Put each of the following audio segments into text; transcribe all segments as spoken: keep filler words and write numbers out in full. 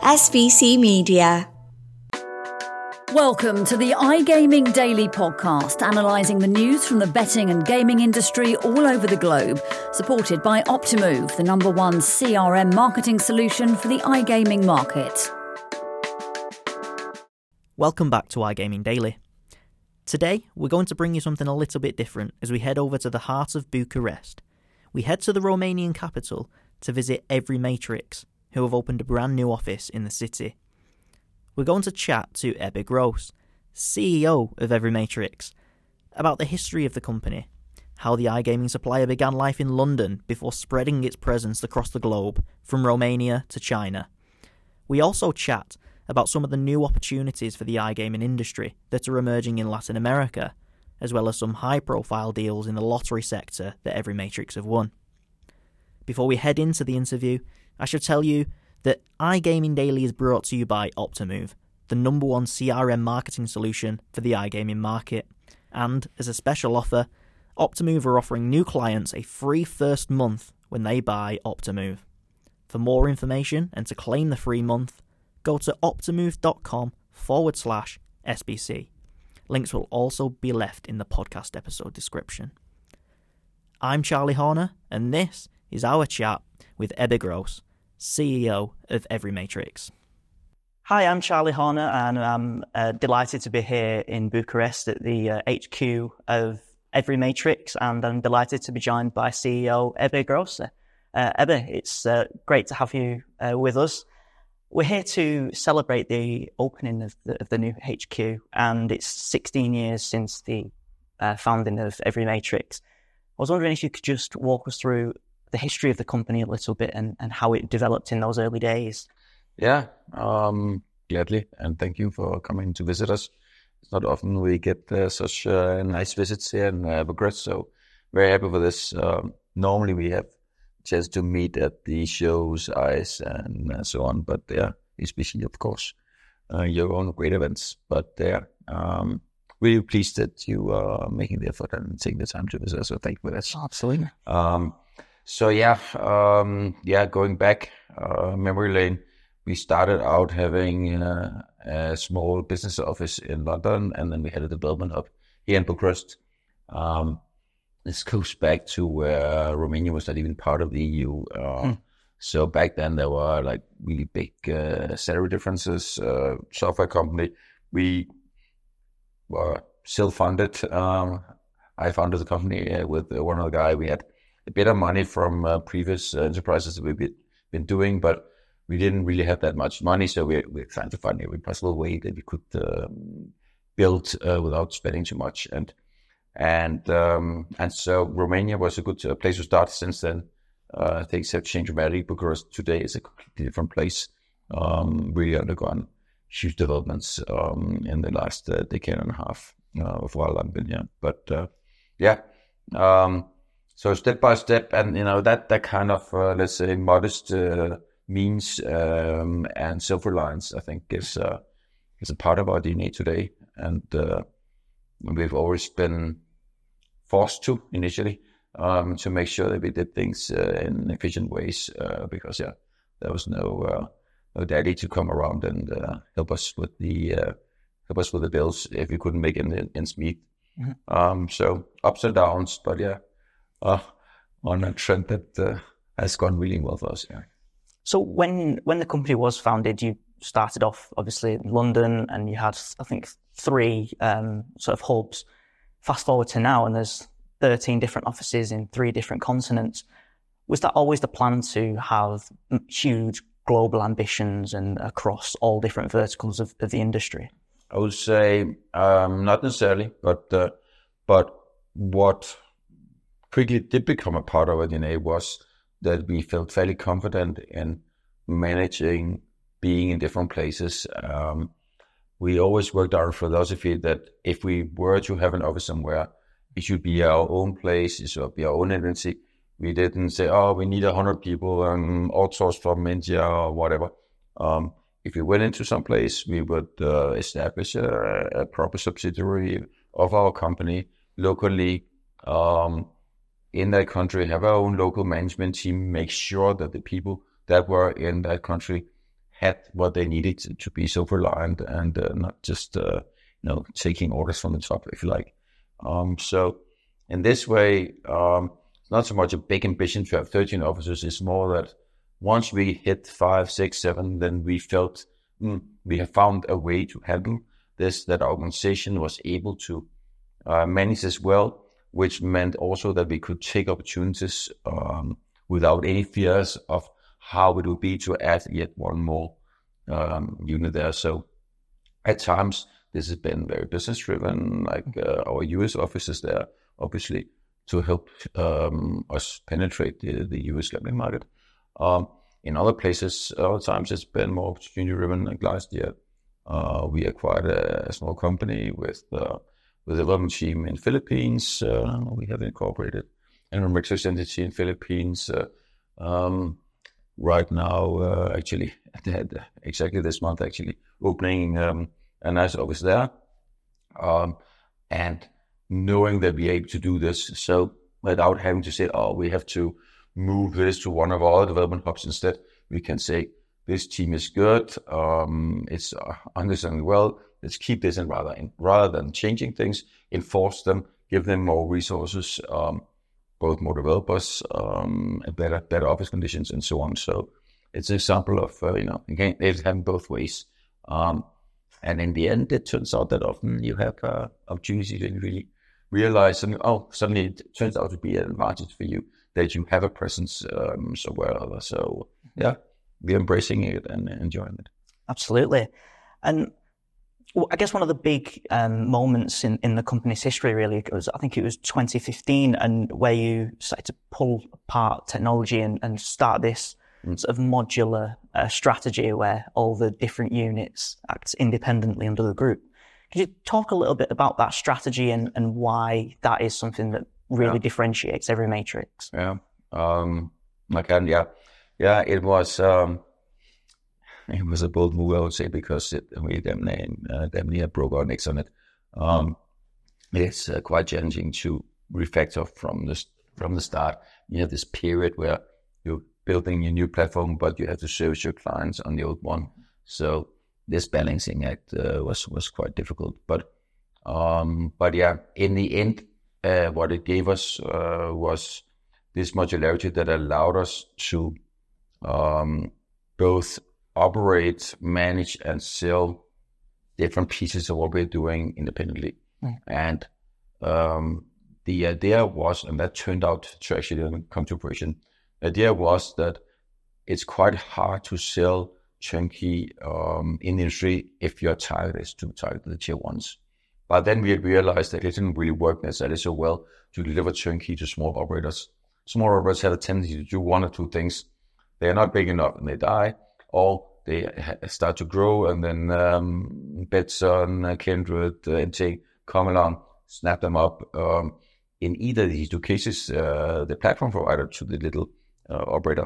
S V C Media. Welcome to the iGaming Daily podcast, analysing the news from the betting and gaming industry all over the globe, supported by Optimove, the number one C R M marketing solution for the iGaming market. Welcome back to iGaming Daily. Today, we're going to bring you something a little bit different as we head over to the heart of Bucharest. We head to the Romanian capital to visit Everymatrix, who have opened a brand new office in the city. We're going to chat to Ebbe Gross, C E O of Everymatrix, about the history of the company, how the iGaming supplier began life in London before spreading its presence across the globe, from Romania to China. We also chat about some of the new opportunities for the iGaming industry that are emerging in Latin America, as well as some high-profile deals in the lottery sector that Everymatrix have won. Before we head into the interview, I should tell you that iGaming Daily is brought to you by Optimove, the number one C R M marketing solution for the iGaming market. And as a special offer, Optimove are offering new clients a free first month when they buy Optimove. For more information and to claim the free month, go to optimove.com forward slash SBC. Links will also be left in the podcast episode description. I'm Charlie Horner, and this is our chat with Ebbe Gross, C E O of Everymatrix. Hi, I'm Charlie Horner, and I'm uh, delighted to be here in Bucharest at the uh, H Q of Everymatrix, and I'm delighted to be joined by C E O Ebbe Gross. Uh, Ebbe, it's uh, great to have you uh, with us. We're here to celebrate the opening of the, of the new H Q, and it's sixteen years since the uh, founding of Everymatrix. I was wondering if you could just walk us through the history of the company a little bit and, and how it developed in those early days. Yeah, um, gladly, and thank you for coming to visit us. It's not often we get uh, such uh, nice visits here in uh, Bucharest, so very happy for this. Um, normally we have a chance to meet at the shows, ICE, and uh, so on, but yeah, especially, of course, uh, your own great events. But yeah, um, really pleased that you are making the effort and taking the time to visit us, so thank you for that. Absolutely. Um, So yeah, um, yeah, going back, uh, memory lane, we started out having uh, a small business office in London, and then we had a development hub here in Bucharest. Um, this goes back to where Romania was not even part of the E U. Uh, hmm. So back then there were like really big uh, salary differences. Uh, software company, we were self-funded. Um, I founded the company uh, with uh, one other guy. We had a bit of money from uh, previous uh, enterprises that we've been, been doing, but we didn't really have that much money, so we, we're trying to find every possible way that we could um, build uh, without spending too much. And and um, and so Romania was a good uh, place to start. Since then, uh, things have changed dramatically because today is a completely different place. Um, really undergone huge developments um, in the last uh, decade and a half uh, of while I've been here. But uh, yeah. Um, So step by step, and you know that that kind of uh, let's say modest uh, means um, and self-reliance, I think, is uh, is a part of our D N A today, and uh, we've always been forced to initially um, to make sure that we did things uh, in efficient ways, uh, because yeah, there was no uh, no daddy to come around and uh, help us with the uh, help us with the bills if we couldn't make ends ends meet. Mm-hmm. Um, so ups and downs, but yeah. Uh, on a trend that uh, has gone really well for us. Yeah. So when when the company was founded, you started off obviously in London, and you had, I think, three um, sort of hubs. Fast forward to now, and there's thirteen different offices in three different continents. Was that always the plan to have huge global ambitions and across all different verticals of, of the industry? I would say um, not necessarily, but uh, but what quickly did become a part of our D N A was that we felt fairly confident in managing being in different places. Um, we always worked our philosophy that if we were to have an office somewhere, it should be our own place, it should be our own entity. We didn't say, oh, we need a hundred people and outsource from India or whatever. Um, if we went into some place, we would uh, establish a, a proper subsidiary of our company locally, um, in that country, have our own local management team, make sure that the people that were in that country had what they needed to, to be self-reliant and uh, not just, uh, you know, taking orders from the top, if you like. Um, so in this way, um, not so much a big ambition to have thirteen officers. It's more that once we hit five, six, seven, then we felt mm, we have found a way to handle this, that our organization was able to uh, manage as well, which meant also that we could take opportunities um, without any fears of how it would be to add yet one more um, unit there. So at times, this has been very business-driven, like uh, our U S office is there, obviously, to help um, us penetrate the, the U S gambling market. Um, in other places, other times it's been more opportunity-driven. Like last year, uh, we acquired a, a small company with uh, with a development team in Philippines. Uh, we have incorporated and a research entity in Philippines. Uh, um, right now, uh, actually, exactly this month, actually opening um, a nice office there, um, and knowing that we're able to do this, so without having to say, "Oh, we have to move this to one of our development hubs," instead, we can say, "This team is good. Um, it's uh, understanding well. Let's keep this in rather in, rather than changing things, enforce them, give them more resources, um, both more developers, um, and better better office conditions, and so on." So it's an example of uh, you know, again, it's having both ways. Um, and in the end, it turns out that often you have uh, opportunities to really realize, and oh, suddenly it turns out to be an advantage for you that you have a presence um, somewhere or other. So yeah, we're embracing it and enjoying it. Absolutely. And I guess one of the big um, moments in, in the company's history really was, I think it was twenty fifteen, and where you started to pull apart technology and, and start this mm. sort of modular uh, strategy where all the different units act independently under the group. Could you talk a little bit about that strategy and, and why that is something that really yeah. differentiates Every Matrix? Yeah, um, I can, yeah. Yeah, it was... Um, It was a bold move, I would say, because it, we definitely, uh, definitely broke our necks on it. Um, it's uh, quite challenging to refactor from the, from the start. You have this period where you're building a new platform, but you have to service your clients on the old one. So this balancing act uh, was was quite difficult. But um, but yeah, in the end, uh, what it gave us uh, was this modularity that allowed us to um, both operate, manage, and sell different pieces of what we're doing independently. Mm. And um, the idea was, and that turned out to actually come to fruition, the idea was that it's quite hard to sell turnkey um, in the industry if your target is to target the tier ones. But then we realized that it didn't really work necessarily so well to deliver turnkey to small operators. Small operators have a tendency to do one or two things. They're not big enough and they die, or they start to grow, and then um, Betson, Kindred, uh, and Take come along, snap them up. Um, in either of these two cases, uh, the platform provider to the little uh, operator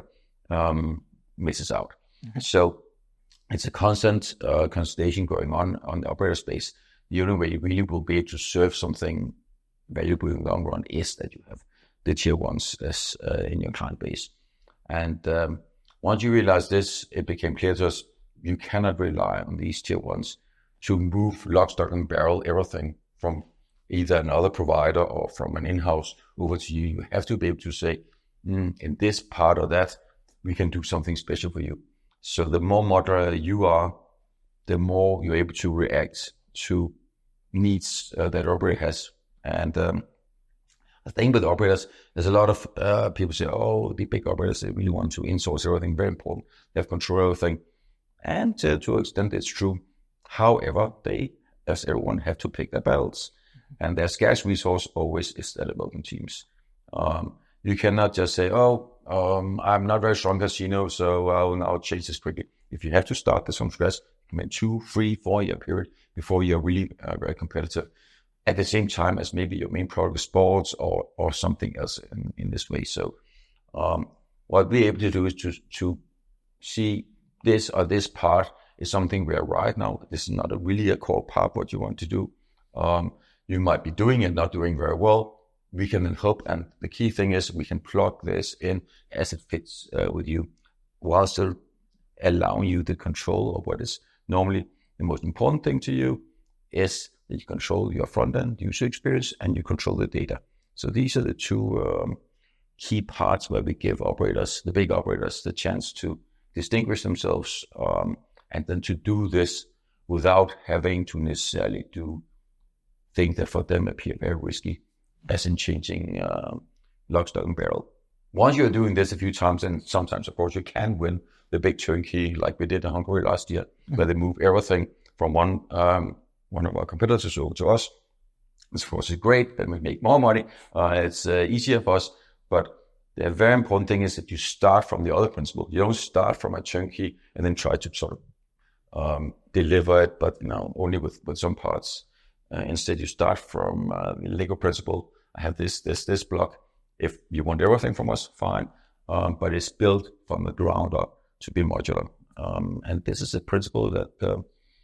um, misses out. Mm-hmm. So it's a constant uh, consolidation going on on the operator space. The only way you really will be able to serve something valuable in the long run is that you have the tier ones as uh, in your client base. And um, once you realize this, it became clear to us, you cannot rely on these tier ones to move lock, stock, and barrel everything from either another provider or from an in-house over to you. You have to be able to say, mm, in this part of that, we can do something special for you. So the more modular you are, the more you're able to react to needs uh, that operator has. And um, the thing with operators, there's a lot of uh, people say, oh, the big operators, they really want to insource everything. Very important. They have control of everything. And uh, to an extent, it's true. However, they, as everyone, have to pick their battles. Mm-hmm. And their scarce resource always is their development teams. Um, you cannot just say, oh, um, I'm not very strong casino, so I'll now change this quickly. If you have to start this from scratch, I mean, two, three, four year period before you're really uh, very competitive. At the same time as maybe your main product is sports or or something else in, in this way. So um, what we're able to do is to to see this or this part is something where right now, this is not a really a core part what you want to do. Um, you might be doing it, not doing very well. We can then help. And the key thing is we can plug this in as it fits uh, with you while still allowing you the control of what is normally the most important thing to you is that you control your front-end user experience and you control the data. So these are the two um, key parts where we give operators, the big operators, the chance to distinguish themselves um, and then to do this without having to necessarily do things that for them appear very risky, as in changing uh, lock, stock, and barrel. Once you're doing this a few times, and sometimes, of course, you can win the big turnkey, like we did in Hungary last year, mm-hmm. where they move everything from one um, one of our competitors over to us. This, of course, is great, and we make more money. Uh, it's uh, easier for us, but the very important thing is that you start from the other principle. You don't start from a turnkey and then try to sort of um, deliver it, but you know, only with, with some parts. Uh, instead, you start from uh, the Lego principle. I have this, this, this block. If you want everything from us, fine. Um, but it's built from the ground up to be modular. Um, and this is a principle that uh,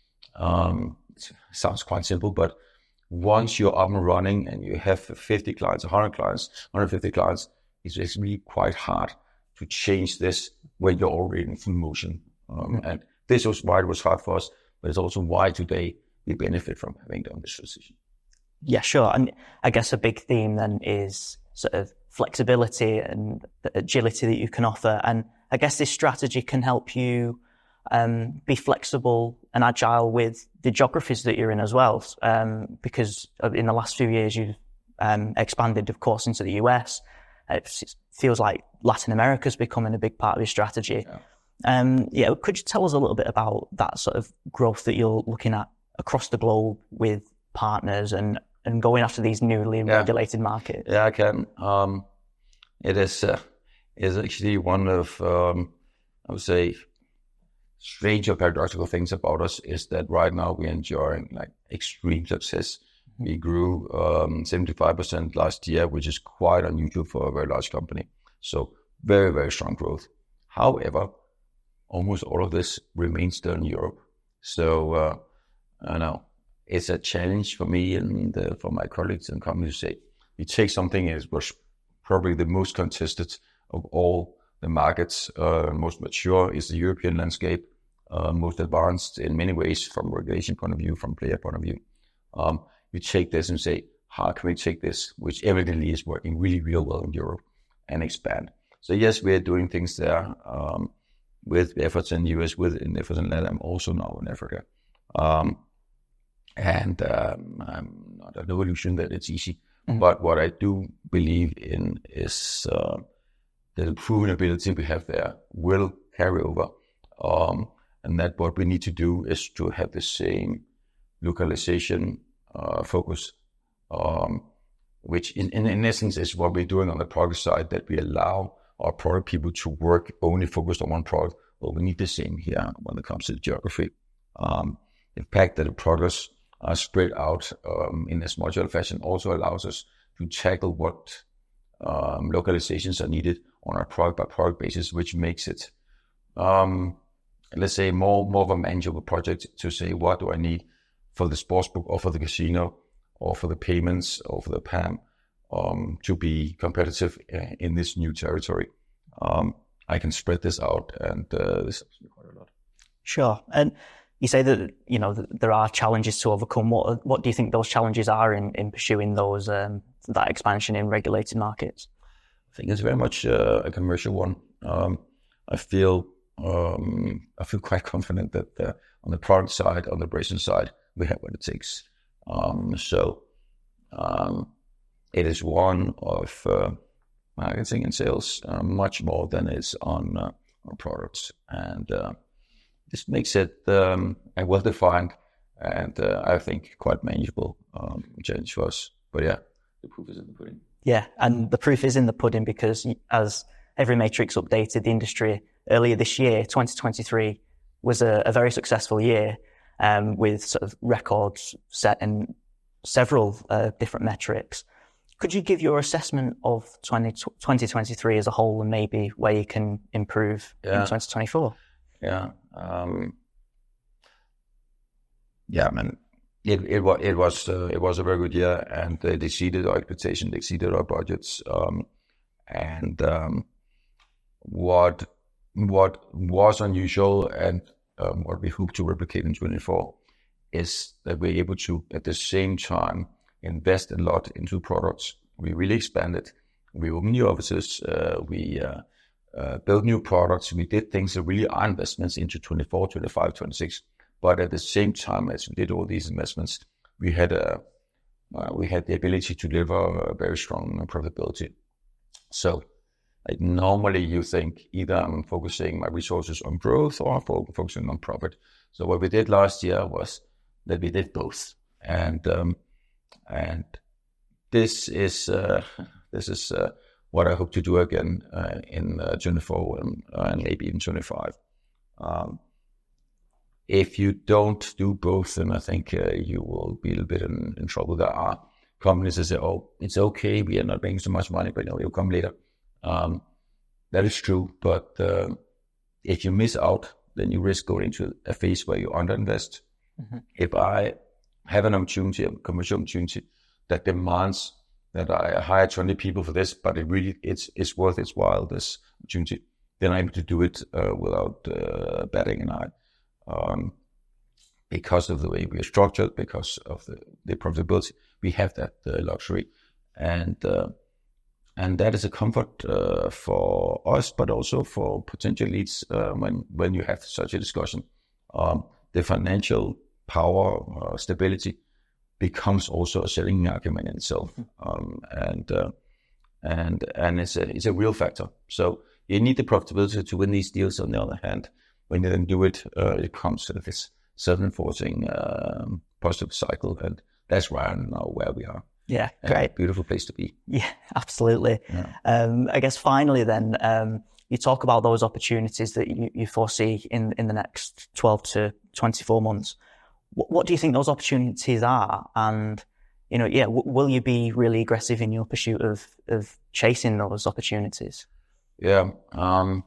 um, sounds quite simple, but once you're up and running and you have fifty clients, one hundred clients, one hundred fifty clients, it's actually quite hard to change this when you're already in full motion. Um, mm-hmm. And this was why it was hard for us, but it's also why today we benefit from having done this transition. Yeah, sure. And I guess a big theme then is sort of flexibility and the agility that you can offer. And I guess this strategy can help you um, be flexible and agile with the geographies that you're in as well. Um, because in the last few years, you've um, expanded, of course, into the U S. It feels like Latin America is becoming a big part of your strategy. Yeah. Um, yeah, could you tell us a little bit about that sort of growth that you're looking at across the globe with partners and, and going after these newly yeah. regulated markets? Yeah, I can. Um, it is uh, is actually one of, um, I would say, strange or paradoxical things about us is that right now we're enjoying like extreme success. Mm-hmm. We grew um, seventy-five percent last year, which is quite unusual for a very large company. So very, very strong growth. However, almost all of this remains still in Europe. So uh, I know it's a challenge for me and uh, for my colleagues and companies to say, you take something that was probably the most contested of all the markets, uh, most mature is the European landscape, uh, most advanced in many ways from a regulation point of view, from player point of view. Um, you take this and say, how can we take this, which evidently is working really real well in Europe, and expand? So yes, we're doing things there um, with efforts in the U S, with efforts in Latin, also now in Africa. Um, and um, I'm not an illusion that it's easy, mm-hmm. but what I do believe in is uh, the proven ability we have there will carry over. Um, and that what we need to do is to have the same localization uh, focus, um, which in, in, in essence is what we're doing on the product side, that we allow our product people to work only focused on one product. Well, we need the same here when it comes to geography. Um, the fact that the products are spread out um, in this modular fashion also allows us to tackle what um, localizations are needed on a product by product basis, which makes it, um, let's say, more, more of a manageable project to say, what do I need for the sportsbook or for the casino or for the payments or for the P A M um, to be competitive in this new territory. Um, I can spread this out, and uh, this helps me quite a lot. Sure. And you say that, you know, that there are challenges to overcome. What what do you think those challenges are in, in pursuing those um, that expansion in regulated markets? I think it's very much uh, a commercial one. Um, I feel um, I feel quite confident that uh, on the product side, on the operation side, we have what it takes. Um, so um, it is one of uh, marketing and sales uh, much more than it's on uh, on products, and uh, this makes it um, a well-defined and uh, I think quite manageable um, challenge for us. But yeah, the proof is in the pudding. Yeah, and the proof is in the pudding because as Every Matrix updated the industry earlier this year, twenty twenty-three was a, a very successful year um, with sort of records set in several uh, different metrics. Could you give your assessment of twenty twenty-three as a whole and maybe where you can improve yeah. in twenty twenty-four? Yeah. Um, yeah, man. It it was it was uh, it was a very good year, and they exceeded our expectations, they exceeded our budgets. Um, and um, what what was unusual and um, what we hope to replicate in twenty-four is that we're able to, at the same time, invest a lot into products. We really expanded. We opened new offices. Uh, we uh, uh, built new products. We did things that really are investments into twenty-four, twenty-five, twenty-six. But at the same time as we did all these investments, we had a uh, we had the ability to deliver a very strong profitability. So like normally you think either I'm focusing my resources on growth or I'm focusing on profit. So what we did last year was that we did both. And um, and this is uh, this is uh, what I hope to do again uh, in uh, twenty-four and, uh, and maybe in twenty-five. Um, if you don't do both, then I think uh, you will be a little bit in, in trouble. There are companies that say, "Oh, it's okay, we are not making so much money, but you know, it'll come later." Um, that is true, but uh, if you miss out, then you risk going into a phase where you underinvest. Mm-hmm. If I have an opportunity, a commercial opportunity that demands that I hire twenty people for this, but it really it's it's worth its while, this opportunity, then I'm able to do it uh, without uh, batting an eye. Um, because of the way we are structured, because of the, the profitability, we have that uh, luxury, and uh, and that is a comfort uh, for us, but also for potential leads uh, when when you have such a discussion. Um, the financial power, uh, stability becomes also a selling argument in itself, um, and uh, and and it's a it's a real factor. So you need the profitability to win these deals. On the other hand, when you then do it, uh, it comes to this self-enforcing um, positive cycle, and that's right now where we are. Yeah, great. Beautiful place to be. Yeah, absolutely. Yeah. Um, I guess finally then, um, you talk about those opportunities that you, you foresee in, in the next twelve to twenty-four months. What, what do you think those opportunities are? And, you know, yeah, w- will you be really aggressive in your pursuit of, of chasing those opportunities? Yeah. Um,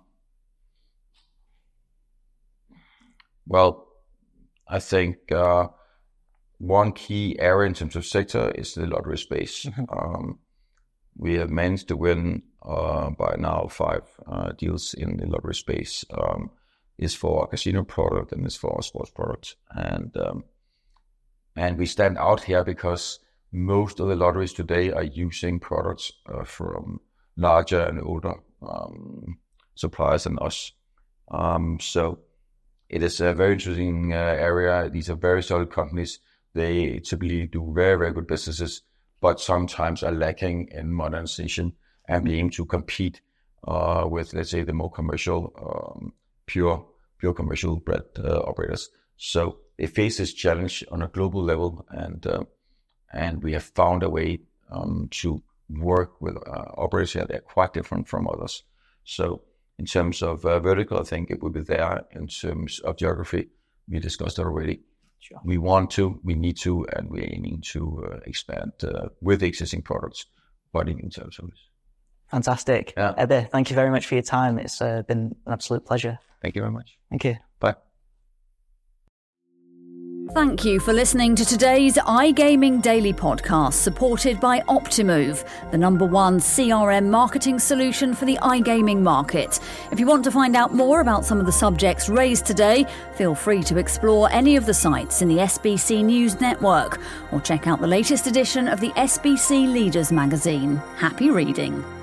well, I think uh, one key area in terms of sector is the lottery space. Mm-hmm. Um, we have managed to win uh, by now five uh, deals in the lottery space. Um, is for our casino product and is for our sports product. And um, and we stand out here because most of the lotteries today are using products uh, from larger and older um, suppliers than us. Um, so it is a very interesting uh, area. These are very solid companies. They typically do very, very good businesses, but sometimes are lacking in modernization and being able to compete uh, with, let's say, the more commercial, um, pure, pure commercial bred uh, operators. So they face this challenge on a global level, and uh, and we have found a way um, to work with uh, operators here. They're quite different from others. So in terms of uh, vertical, I think it will be there. In terms of geography, we discussed it already. Sure. We want to, we need to, and we're aiming to uh, expand uh, with the existing products, but in terms of service. Fantastic. Yeah. Ebbe, thank you very much for your time. It's uh, been an absolute pleasure. Thank you very much. Thank you. Bye. Thank you for listening to today's iGaming Daily podcast, supported by Optimove, the number one C R M marketing solution for the iGaming market. If you want to find out more about some of the subjects raised today, feel free to explore any of the sites in the S B C News network or check out the latest edition of the S B C Leaders magazine. Happy reading.